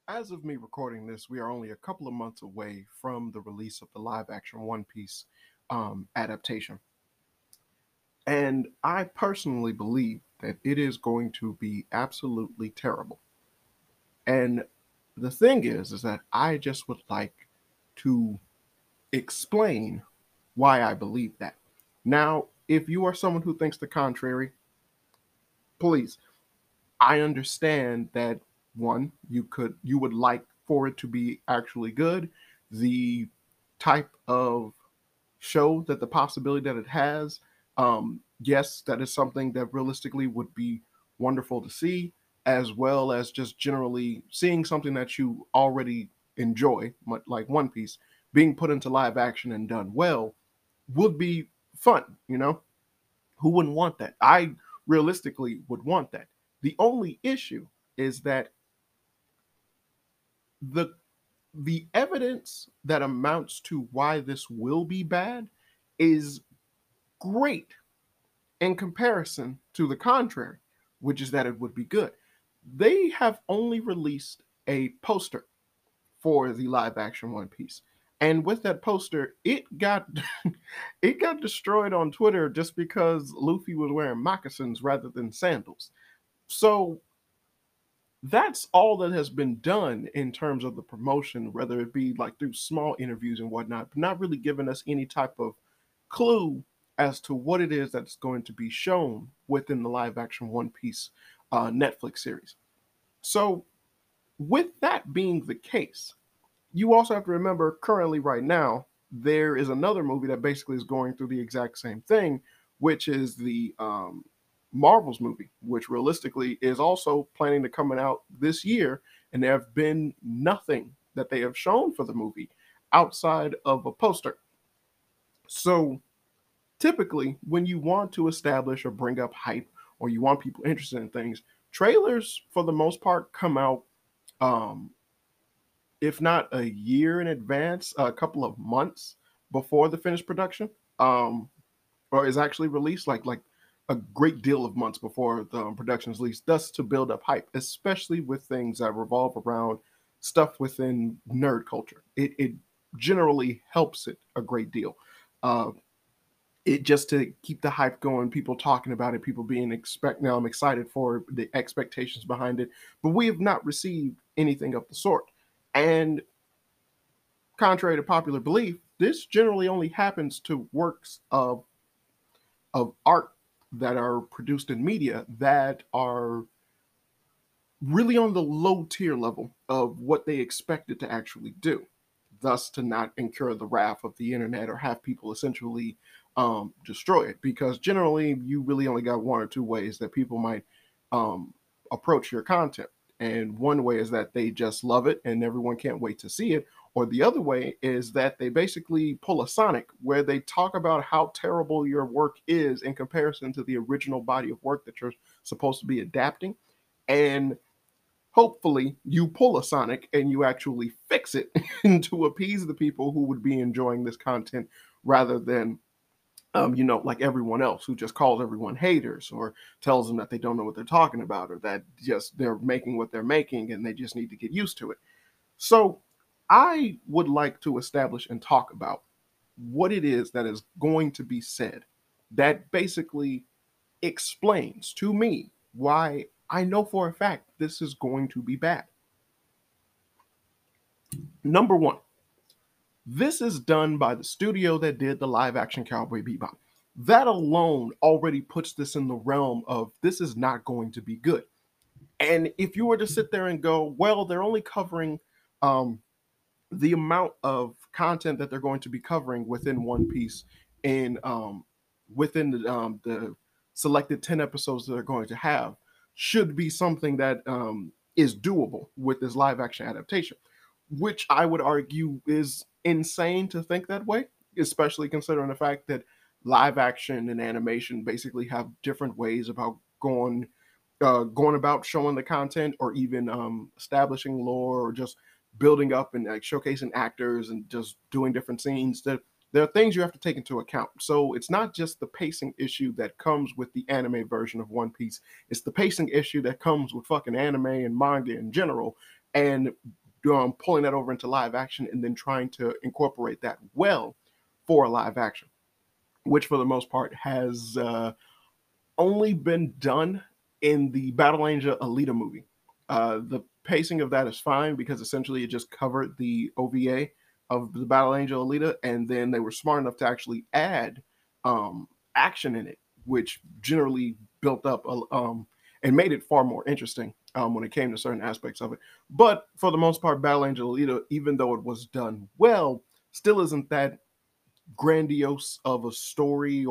as of me recording this, we are only a couple of months away from the release of the live action One Piece adaptation. And I personally believe that it is going to be absolutely terrible. And the thing is that I just would like to explain why I believe that. Now, if you are someone who thinks the contrary, please, I understand that one, you would like for it to be actually good. The type of show that the possibility that it has, yes, that is something that realistically would be wonderful to see, as well as just generally seeing something that you already enjoy, like One Piece, being put into live action and done well would be fun. Who wouldn't want that? I realistically would want that. The only issue is that the the evidence that amounts to why this will be bad is great in comparison to the contrary, which is that it would be good. They have only released a poster for the live action One Piece. And with that poster, it got it got destroyed on Twitter just because Luffy was wearing moccasins rather than sandals. So that's all that has been done in terms of the promotion, whether it be like through small interviews and whatnot, but not really giving us any type of clue as to what it is that's going to be shown within the live action One Piece Netflix series. So, with that being the case, you also have to remember currently, right now, there is another movie that basically is going through the exact same thing, which is the Marvel's movie, which realistically is also planning to coming out this year, and there have been nothing that they have shown for the movie outside of a poster. So typically, when you want to establish or bring up hype, or you want people interested in things, trailers for the most part come out, um, if not a year in advance, a couple of months before the finished production, um, or is actually released, like a great deal of months before the production is released, thus to build up hype, especially with things that revolve around stuff within nerd culture. It generally helps it a great deal. Uh, it just to keep the hype going, people talking about it, people being expect now I'm excited for the expectations behind it, but we have not received anything of the sort. And contrary to popular belief, this generally only happens to works of art that are produced in media that are really on the low tier level of what they expect it to actually do, thus to not incur the wrath of the internet or have people essentially destroy it. Because generally, you really only got one or two ways that people might um, approach your content. And one way is that they just love it and everyone can't wait to see it. Or the other way is that they basically pull a Sonic where they talk about how terrible your work is in comparison to the original body of work that you're supposed to be adapting. And hopefully you pull a Sonic and you actually fix it to appease the people who would be enjoying this content rather than like everyone else who just calls everyone haters or tells them that they don't know what they're talking about or that just they're making what they're making and they just need to get used to it. So I would like to establish and talk about what it is that is going to be said that basically explains to me why I know for a fact this is going to be bad. Number one, this is done by the studio that did the live action Cowboy Bebop. That alone already puts this in the realm of this is not going to be good. And if you were to sit there and go, well, they're only covering um, the amount of content that they're going to be covering within One Piece in within the selected 10 episodes that they're going to have should be something that is doable with this live action adaptation, which I would argue is insane to think that way, especially considering the fact that live action and animation basically have different ways about going about showing the content or even establishing lore or just building up and like showcasing actors and just doing different scenes. That there are things you have to take into account. So it's not just the pacing issue that comes with the anime version of One Piece. It's the pacing issue that comes with fucking anime and manga in general. And pulling that over into live action and then trying to incorporate that well for live action, which for the most part has only been done in the Battle Angel Alita movie. The pacing of that is fine because essentially it just covered the OVA of the Battle Angel Alita, and then they were smart enough to actually add action in it, which generally built up and made it far more interesting when it came to certain aspects of it. But for the most part, Battle Angel Alita, even though it was done well, still isn't that grandiose of a story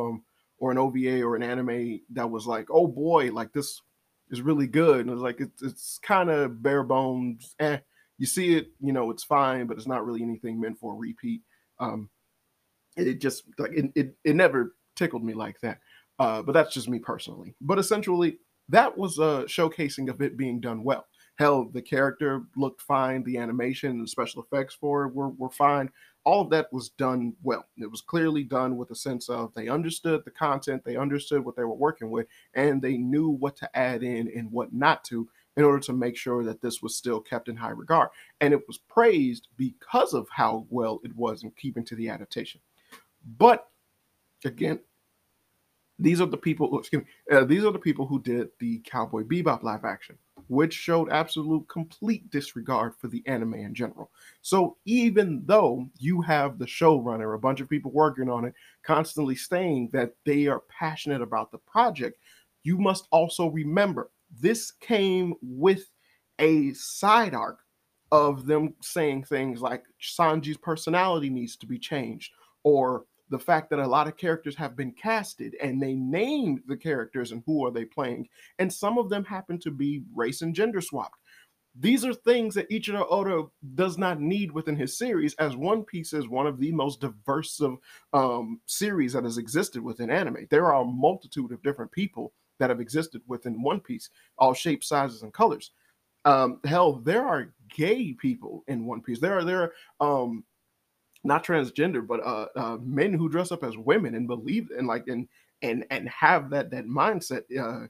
or an OVA or an anime that was like, oh boy, like this is really good. And it's like it's kind of bare bones. You see it, you know, it's fine, but it's not really anything meant for a repeat. Um, it just like it never tickled me like that. But that's just me personally. But essentially, that was a showcasing of it being done well. Hell, the character looked fine, the animation and the special effects for it were fine. All of that was done well. It was clearly done with a sense of they understood the content, they understood what they were working with, and they knew what to add in and what not to in order to make sure that this was still kept in high regard. And it was praised because of how well it was in keeping to the adaptation. But again, these are the people. Excuse me. These are the people who did the Cowboy Bebop live action, which showed absolute complete disregard for the anime in general. So even though you have the showrunner, a bunch of people working on it, constantly saying that they are passionate about the project, you must also remember this came with a side arc of them saying things like Sanji's personality needs to be changed, or the fact that a lot of characters have been casted and they named the characters and who are they playing, and some of them happen to be race and gender swapped. These are things that Ichiro Oda does not need within his series, as One Piece is one of the most diverse of series that has existed within anime. There are a multitude of different people that have existed within One Piece, all shapes, sizes, and colors. Hell, there are gay people in One Piece. There are not transgender, but men who dress up as women and believe and like and have that mindset.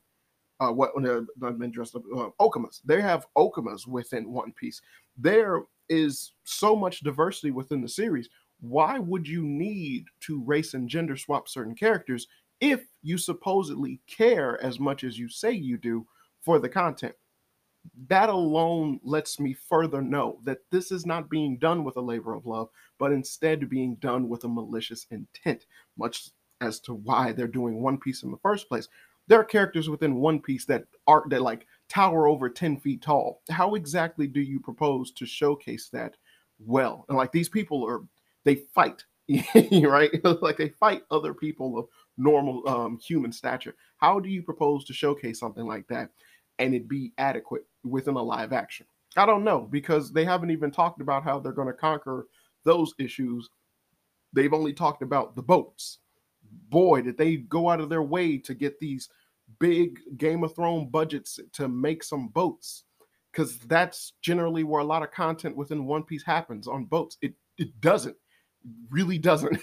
What men dressed up okamas. They have okamas within One Piece. There is so much diversity within the series. Why would you need to race and gender swap certain characters if you supposedly care as much as you say you do for the content? That alone lets me further know that this is not being done with a labor of love, but instead being done with a malicious intent, much as to why they're doing One Piece in the first place. There are characters within One Piece that like tower over 10 feet tall. How exactly do you propose to showcase that well? And like these people they fight, right? Like they fight other people of normal human stature. How do you propose to showcase something like that and it be adequate within a live action? I don't know, because they haven't even talked about how they're going to conquer those issues. They've only talked about the boats. Boy, did they go out of their way to get these big Game of Thrones budgets to make some boats, because that's generally where a lot of content within One Piece happens, on boats. It doesn't, really doesn't.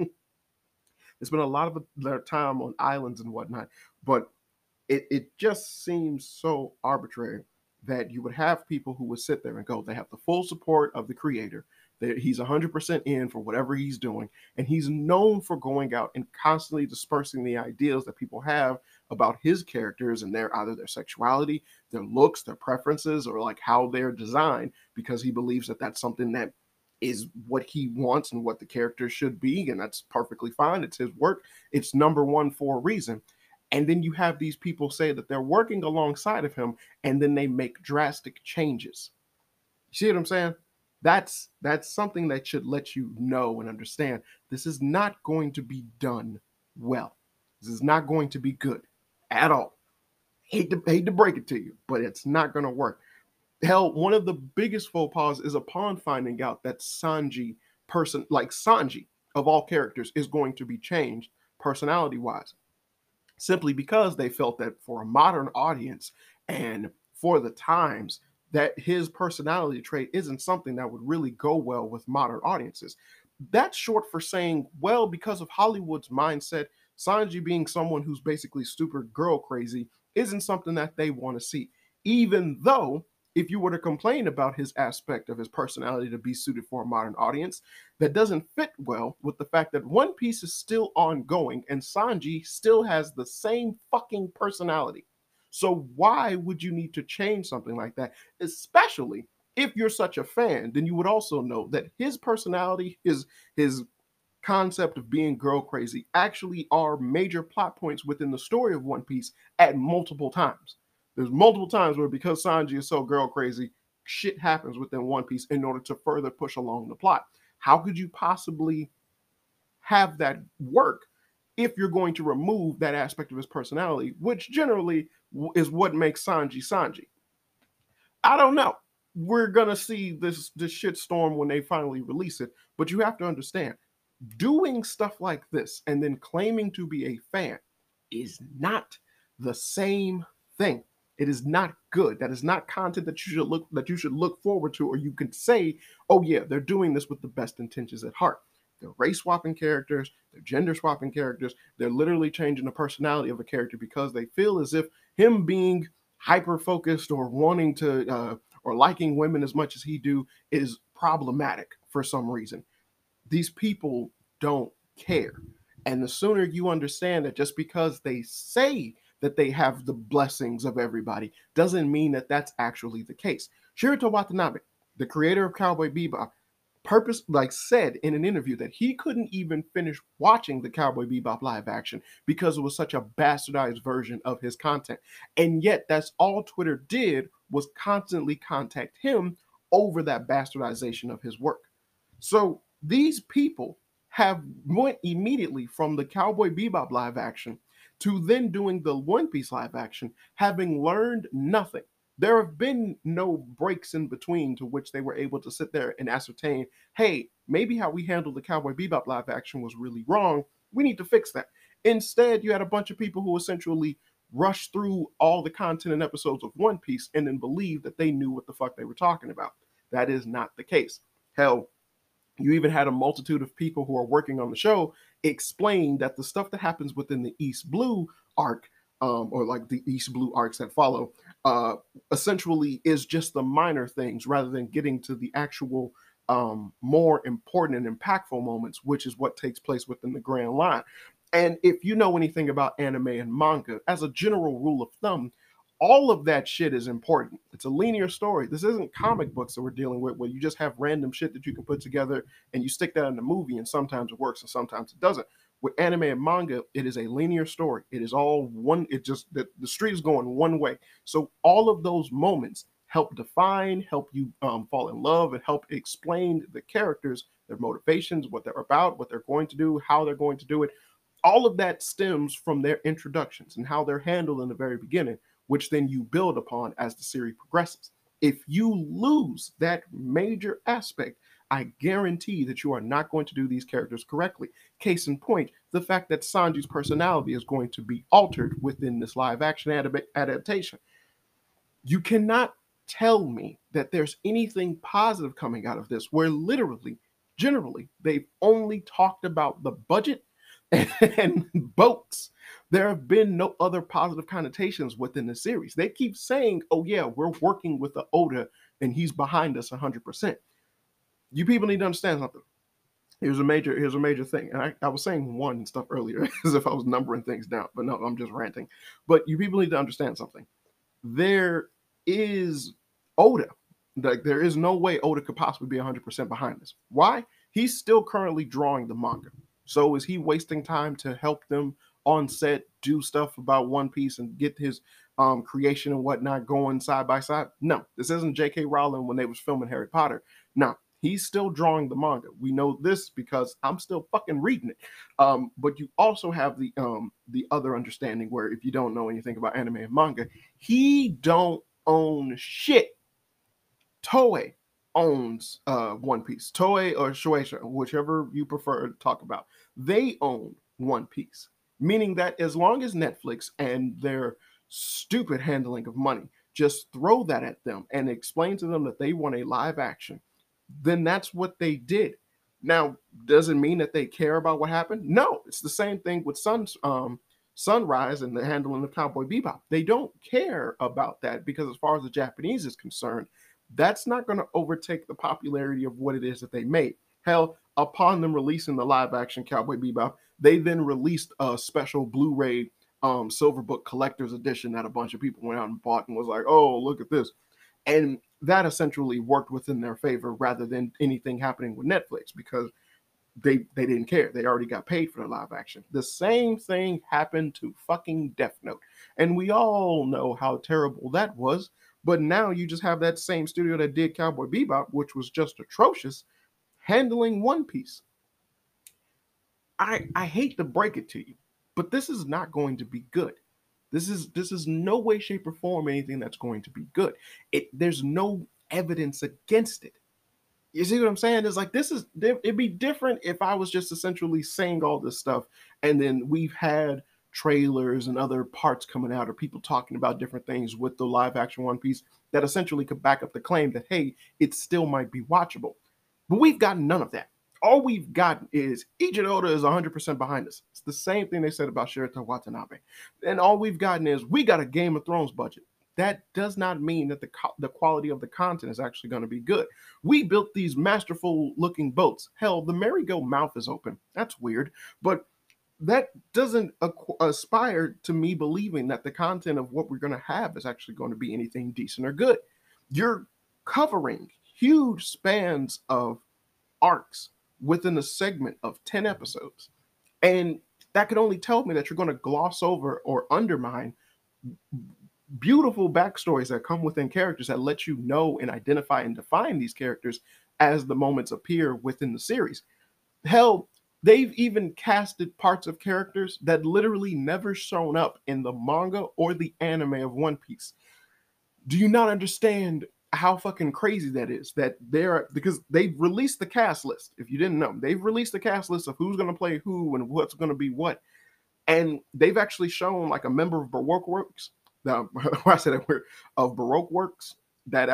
It's been a lot of their time on islands and whatnot, but it just seems so arbitrary that you would have people who would sit there and go, they have the full support of the creator. He's 100% in for whatever he's doing. And he's known for going out and constantly dispersing the ideas that people have about his characters and either their sexuality, their looks, their preferences, or like how they're designed, because he believes that that's something that is what he wants and what the character should be. And that's perfectly fine. It's his work. It's number one for a reason. And then you have these people say that they're working alongside of him, and then they make drastic changes. You see what I'm saying? That's something that should let you know and understand this is not going to be done well. This is not going to be good at all. Hate to break it to you, but it's not going to work. Hell, one of the biggest faux pas is upon finding out that Sanji of all characters is going to be changed personality wise, simply because they felt that for a modern audience and for the times, that his personality trait isn't something that would really go well with modern audiences. That's short for saying, well, because of Hollywood's mindset, Sanji being someone who's basically super girl crazy isn't something that they want to see. Even though if you were to complain about his aspect of his personality to be suited for a modern audience, that doesn't fit well with the fact that One Piece is still ongoing and Sanji still has the same fucking personality. So why would you need to change something like that? Especially if you're such a fan, then you would also know that his personality, his concept of being girl crazy actually are major plot points within the story of One Piece at multiple times. There's multiple times where because Sanji is so girl crazy, shit happens within One Piece in order to further push along the plot. How could you possibly have that work if you're going to remove that aspect of his personality, which generally is what makes Sanji Sanji? I don't know. We're gonna see this shit storm when they finally release it, but you have to understand, doing stuff like this and then claiming to be a fan is not the same thing. It is not good. That is not content that you should look forward to, or you could say, "Oh yeah, they're doing this with the best intentions at heart." They're race swapping characters, they're gender swapping characters, they're literally changing the personality of a character because they feel as if him being hyper focused or wanting to or liking women as much as he do is problematic for some reason. These people don't care. And the sooner you understand that just because they say that they have the blessings of everybody doesn't mean that that's actually the case. Shirito Watanabe, the creator of Cowboy Bebop, said in an interview that he couldn't even finish watching the Cowboy Bebop live action because it was such a bastardized version of his content. And yet that's all Twitter did was constantly contact him over that bastardization of his work. So these people have went immediately from the Cowboy Bebop live action to then doing the One Piece live action, having learned nothing. There have been no breaks in between to which they were able to sit there and ascertain, hey, maybe how we handled the Cowboy Bebop live action was really wrong. We need to fix that. Instead, you had a bunch of people who essentially rushed through all the content and episodes of One Piece and then believed that they knew what the fuck they were talking about. That is not the case. Hell, you even had a multitude of people who are working on the show explain that the stuff that happens within the East Blue arc, or like the East Blue arcs that follow, uh, essentially is just the minor things rather than getting to the actual more important and impactful moments, which is what takes place within the grand line. And if you know anything about anime and manga, as a general rule of thumb, all of that shit is important. It's a linear story. This isn't comic books that we're dealing with where you just have random shit that you can put together and you stick that in a movie and sometimes it works and sometimes it doesn't. With anime and manga, it is a linear story. It is all one, it just, the street is going one way. So all of those moments help define, help you fall in love, and help explain the characters, their motivations, what they're about, what they're going to do, how they're going to do it. All of that stems from their introductions and how they're handled in the very beginning, which then you build upon as the series progresses. If you lose that major aspect, I guarantee that you are not going to do these characters correctly. Case in point, the fact that Sanji's personality is going to be altered within this live action adaptation. You cannot tell me that there's anything positive coming out of this, where literally, generally, they've only talked about the budget and boats. There have been no other positive connotations within the series. They keep saying, oh, yeah, we're working with the Oda and he's behind us 100%. You people need to understand something. Here's a major thing. And I was saying one and stuff earlier as if I was numbering things down, but no, I'm just ranting. But you people need to understand something. There is Oda. Like, there is no way Oda could possibly be 100% behind this. Why? He's still currently drawing the manga. So is he wasting time to help them on set do stuff about One Piece and get his creation and whatnot going side by side? No, this isn't J.K. Rowling when they was filming Harry Potter. No, he's still drawing the manga. We know this because I'm still fucking reading it. But you also have the other understanding where if you don't know anything about anime and manga, he don't own shit. Toei owns One Piece. Toei or Shueisha, whichever you prefer to talk about, they own One Piece. Meaning that as long as Netflix and their stupid handling of money just throw that at them and explain to them that they want a live action, then that's what they did. Now, does it mean that they care about what happened? No, it's the same thing with Sunrise and the handling of Cowboy Bebop. They don't care about that because, as far as the Japanese is concerned, that's not going to overtake the popularity of what it is that they made. Hell, upon them releasing the live action Cowboy Bebop, they then released a special Blu-ray Silverbook collector's edition that a bunch of people went out and bought and was like, oh, look at this. And that essentially worked within their favor rather than anything happening with Netflix, because they didn't care. They already got paid for the live action. The same thing happened to fucking Death Note. And we all know how terrible that was. But now you just have that same studio that did Cowboy Bebop, which was just atrocious, handling One Piece. I hate to break it to you, but this is not going to be good. This is no way, shape, or form anything that's going to be good. There's no evidence against it. You see what I'm saying? It's like, it'd be different if I was just essentially saying all this stuff and then we've had trailers and other parts coming out or people talking about different things with the live action One Piece that essentially could back up the claim that, hey, it still might be watchable. But we've gotten none of that. All we've gotten is Eiichiro Oda is 100% behind us. It's the same thing they said about Shirota Watanabe. And all we've gotten is, we got a Game of Thrones budget. That does not mean that the quality of the content is actually going to be good. We built these masterful looking boats. Hell, the merry-go mouth is open. That's weird. But that doesn't aspire to me believing that the content of what we're going to have is actually going to be anything decent or good. You're covering huge spans of arcs within a segment of 10 episodes. And that could only tell me that you're going to gloss over or undermine beautiful backstories that come within characters that let you know and identify and define these characters as the moments appear within the series. Hell, they've even casted parts of characters that literally never shown up in the manga or the anime of One Piece. Do you not understand how fucking crazy that is? That because they've released the cast list. If you didn't know, they've released the cast list of who's going to play who and what's going to be what. And they've actually shown like a member of Baroque Works. I said that word, of Baroque Works, that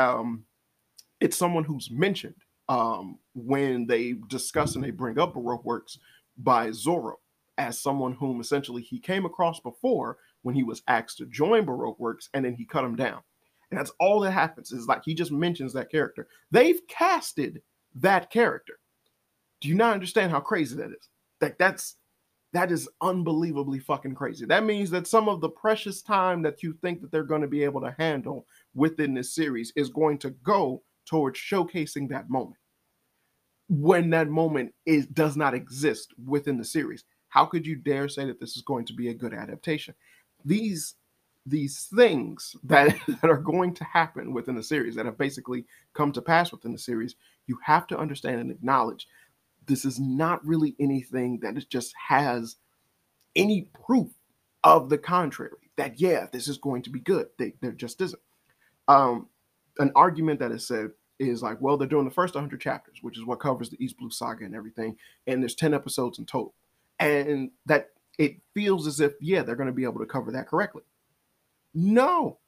it's someone who's mentioned when they discuss and they bring up Baroque Works by Zoro as someone whom essentially he came across before when he was asked to join Baroque Works, and then he cut him down. And that's all that happens, is like he just mentions that character. They've casted that character. Do you not understand how crazy that is? That is unbelievably fucking crazy. That means that some of the precious time that you think that they're going to be able to handle within this series is going to go towards showcasing that moment, when that moment does not exist within the series. How could you dare say that this is going to be a good adaptation? These things that are going to happen within the series, that have basically come to pass within the series, you have to understand and acknowledge this is not really anything that it just has any proof of the contrary, that, yeah, this is going to be good. There just isn't. An argument that is said is like, well, they're doing the first 100 chapters, which is what covers the East Blue Saga and everything, and there's 10 episodes in total. And that it feels as if, yeah, they're going to be able to cover that correctly. No.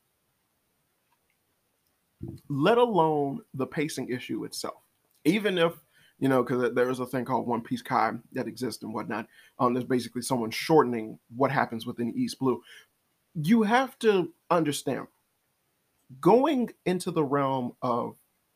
Let alone the pacing issue itself. Even if, because there is a thing called One Piece Kai that exists and whatnot. There's basically someone shortening what happens within East Blue. You have to understand, going into the realm of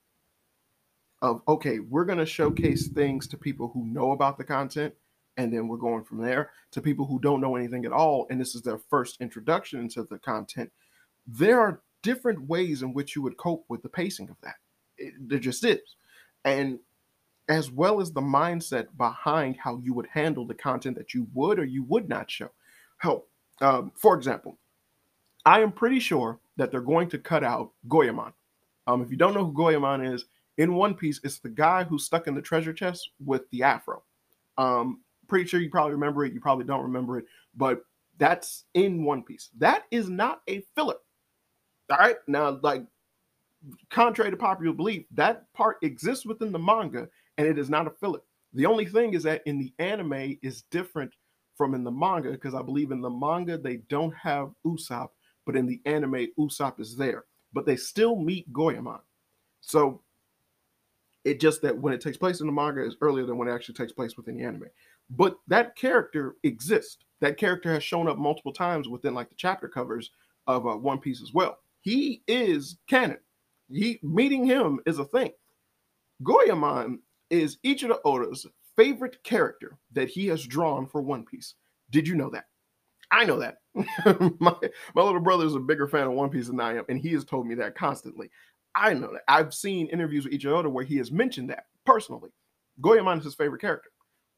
okay, we're going to showcase things to people who know about the content, and then we're going from there to people who don't know anything at all, and this is their first introduction into the content. There are different ways in which you would cope with the pacing of that. There just is. And as well as the mindset behind how you would handle the content that you would or you would not show. Hell, for example, I am pretty sure that they're going to cut out Goemon. If you don't know who Goemon is, in One Piece, it's the guy who's stuck in the treasure chest with the afro. Pretty sure you probably remember it. You probably don't remember it, but that's in One Piece. That is not a filler. All right? Now, like, contrary to popular belief, that part exists within the manga, and it is not a filler. The only thing is that in the anime is different from in the manga, because I believe in the manga they don't have Usopp, but in the anime Usopp is there. But they still meet Goemon. So it just that when it takes place in the manga is earlier than when it actually takes place within the anime. But that character exists. That character has shown up multiple times within like the chapter covers of One Piece as well. He is canon. Meeting him is a thing. Goemon is Ichiro Oda's favorite character that he has drawn for One Piece. Did you know that? I know that. my little brother is a bigger fan of One Piece than I am, and he has told me that constantly. I know that. I've seen interviews with Ichiro Oda where he has mentioned that personally. Goemon is his favorite character.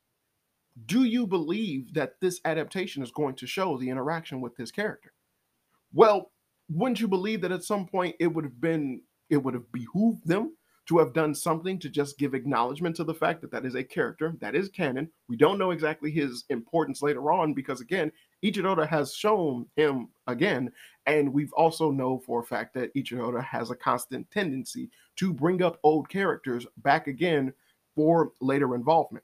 Do you believe that this adaptation is going to show the interaction with his character? Well, wouldn't you believe that at some point it would have behooved them to have done something to just give acknowledgement to the fact that that is a character that is canon. We don't know exactly his importance later on because again, Ichiro has shown him again, and we've also know for a fact that Ichiro has a constant tendency to bring up old characters back again for later involvement.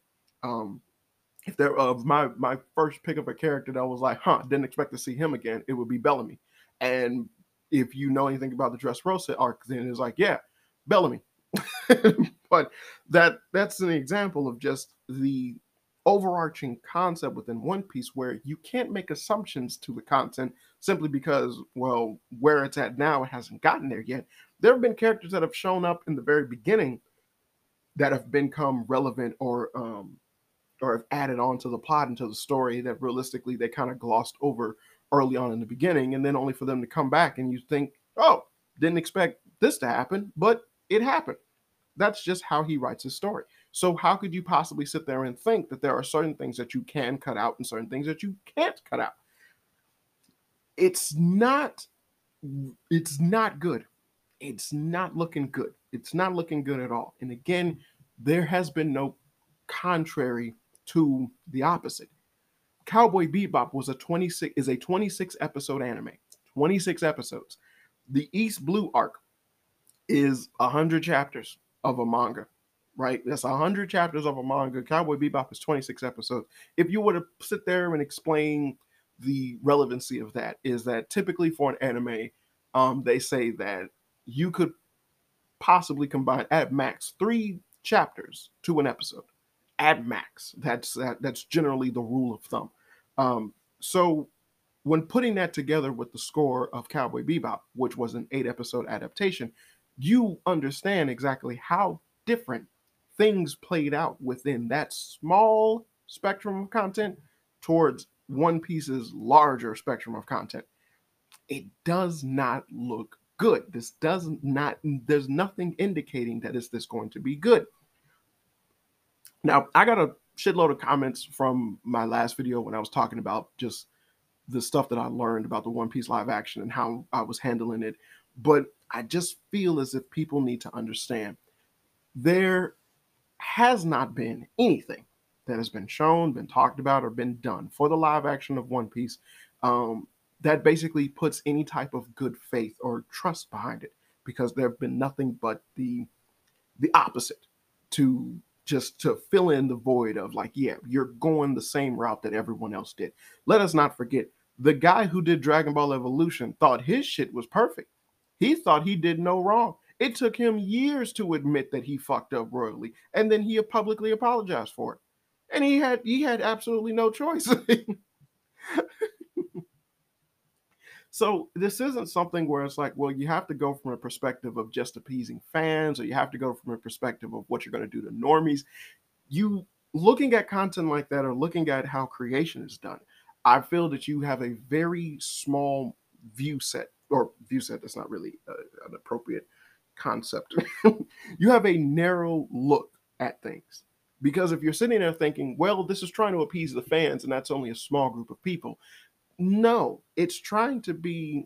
If there my first pick of a character that was like, didn't expect to see him again, it would be Bellamy. And if you know anything about the Dressrosa arc, then it's like, yeah, Bellamy. But that's an example of just the overarching concept within One Piece where you can't make assumptions to the content simply because, well, where it's at now, it hasn't gotten there yet. There have been characters that have shown up in the very beginning that have become relevant or have added on to the plot and to the story that realistically they kind of glossed over early on in the beginning, and then only for them to come back and you think, oh, didn't expect this to happen, but it happened. That's just how he writes his story. So how could you possibly sit there and think that there are certain things that you can cut out and certain things that you can't cut out? It's not good. It's not looking good. It's not looking good at all. And again, there has been no contrary to the opposite. Cowboy Bebop was a 26 episode anime. 26 episodes. The East Blue arc is 100 chapters of a manga, right? That's 100 chapters of a manga. Cowboy Bebop is 26 episodes. If you were to sit there and explain the relevancy of that, is that typically for an anime, they say that you could possibly combine at max 3 chapters to an episode. At max. That's generally the rule of thumb. So when putting that together with the score of Cowboy Bebop, which was an 8 episode adaptation, you understand exactly how different things played out within that small spectrum of content towards One Piece's larger spectrum of content. It does not look good. There's nothing indicating that is this going to be good. Now, I got a shitload of comments from my last video when I was talking about just the stuff that I learned about the One Piece live action and how I was handling it. But I just feel as if people need to understand there has not been anything that has been shown, been talked about, or been done for the live action of One Piece that basically puts any type of good faith or trust behind it, because there have been nothing but the opposite to fill in the void of like, yeah, you're going the same route that everyone else did. Let us not forget, the guy who did Dragon Ball Evolution thought his shit was perfect. He thought he did no wrong. It took him years to admit that he fucked up royally, and then he publicly apologized for it. And he had absolutely no choice. So this isn't something where it's like, well, you have to go from a perspective of just appeasing fans, or you have to go from a perspective of what you're going to do to normies. You looking at content like that, or looking at how creation is done, I feel that you have a very small view set, that's not really an appropriate concept. You have a narrow look at things. Because if you're sitting there thinking, well, this is trying to appease the fans, and that's only a small group of people. No, it's trying to be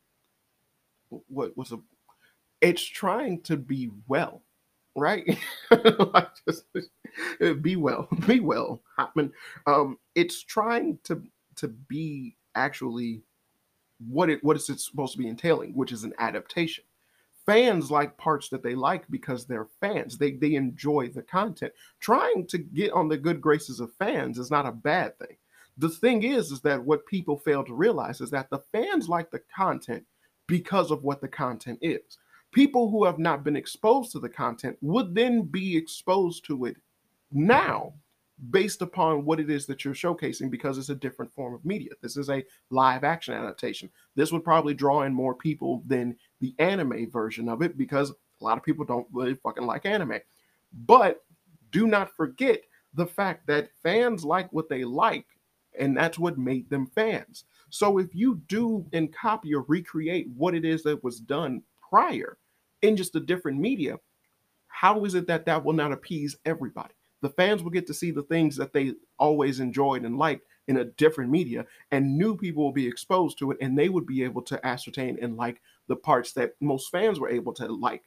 it's trying to be well, right? Like be well, Hotman. It's trying to be actually what is it supposed to be entailing, which is an adaptation. Fans like parts that they like because they're fans. They enjoy the content. Trying to get on the good graces of fans is not a bad thing. The thing is that what people fail to realize is that the fans like the content because of what the content is. People who have not been exposed to the content would then be exposed to it now based upon what it is that you're showcasing, because it's a different form of media. This is a live action adaptation. This would probably draw in more people than the anime version of it, because a lot of people don't really fucking like anime. But do not forget the fact that fans like what they like, and that's what made them fans. So if you do and copy or recreate what it is that was done prior in just a different media, how is it that that will not appease everybody? The fans will get to see the things that they always enjoyed and liked in a different media, and new people will be exposed to it, and they would be able to ascertain and like the parts that most fans were able to like.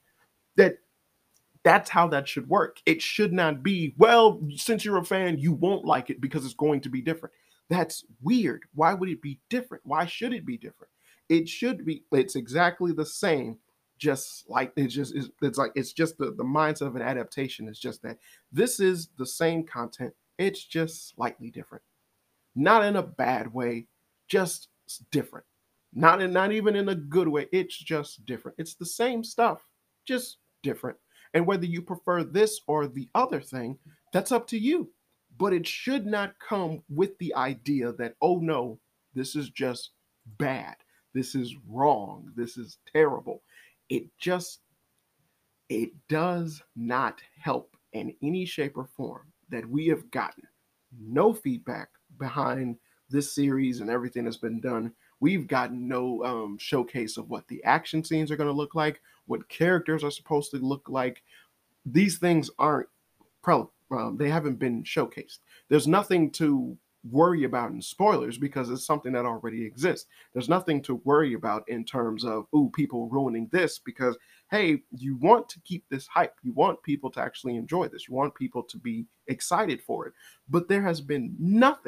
That's how that should work. It should not be, well, since you're a fan, you won't like it because it's going to be different. That's weird. Why would it be different? Why should it be different? It should be, it's exactly the same, just like it's just the mindset of an adaptation. It's just that this is the same content, it's just slightly different. Not in a bad way, just different. Not even in a good way. It's just different. It's the same stuff, just different. And whether you prefer this or the other thing, that's up to you. But it should not come with the idea that, oh no, this is just bad. This is wrong. This is terrible. It just, it does not help in any shape or form that we have gotten no feedback behind this series and everything that's been done. We've gotten no showcase of what the action scenes are going to look like, what characters are supposed to look like. These things aren't they haven't been showcased. There's nothing to worry about in spoilers because it's something that already exists. There's nothing to worry about in terms of, ooh, people ruining this, because hey, you want to keep this hype. You want people to actually enjoy this. You want people to be excited for it. But there has been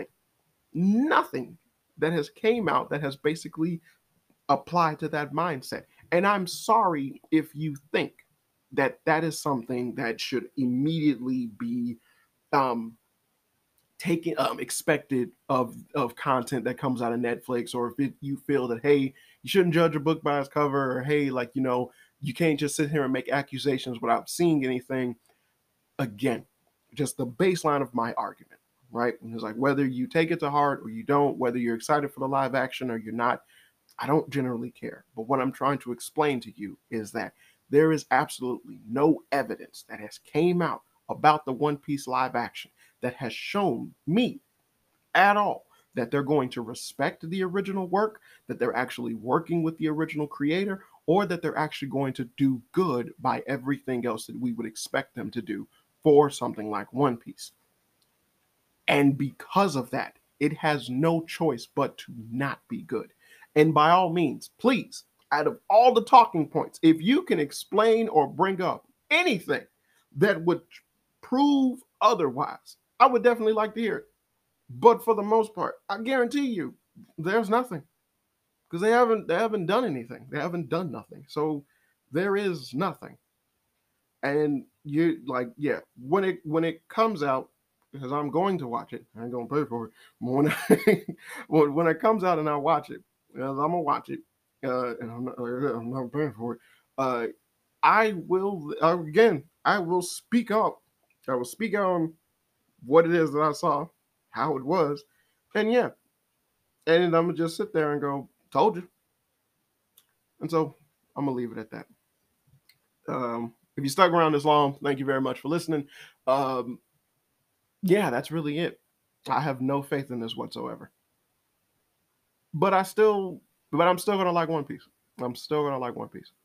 nothing that has came out that has basically applied to that mindset. And I'm sorry if you think that that is something that should immediately be um, taken expected of content that comes out of Netflix, or if you feel that, hey, you shouldn't judge a book by its cover, or hey, like, you can't just sit here and make accusations without seeing anything. Again, just the baseline of my argument, right? And it's like, whether you take it to heart or you don't, whether you're excited for the live action or you're not, I don't generally care. But what I'm trying to explain to you is that there is absolutely no evidence that has came out about the One Piece live action that has shown me at all that they're going to respect the original work, that they're actually working with the original creator, or that they're actually going to do good by everything else that we would expect them to do for something like One Piece. And because of that, it has no choice but to not be good. And by all means, please, out of all the talking points, if you can explain or bring up anything that would prove otherwise, I would definitely like to hear it. But for the most part, I guarantee you, there's nothing, because they haven't done anything. They haven't done nothing. So there is nothing. And you, like, yeah, when it comes out, because I'm going to watch it, I ain't gonna pay for it. When when it comes out and I watch it, I'm gonna watch it, and I'm not paying for it. Uh, I will again. I will speak up. I will speak on what it is that I saw, how it was, and yeah, and I'm gonna just sit there and go, "Told you." And so I'm gonna leave it at that. If you stuck around this long, thank you very much for listening. Um, yeah, that's really it. I have no faith in this whatsoever. But I still, but I'm still gonna like One Piece. I'm still gonna like One Piece.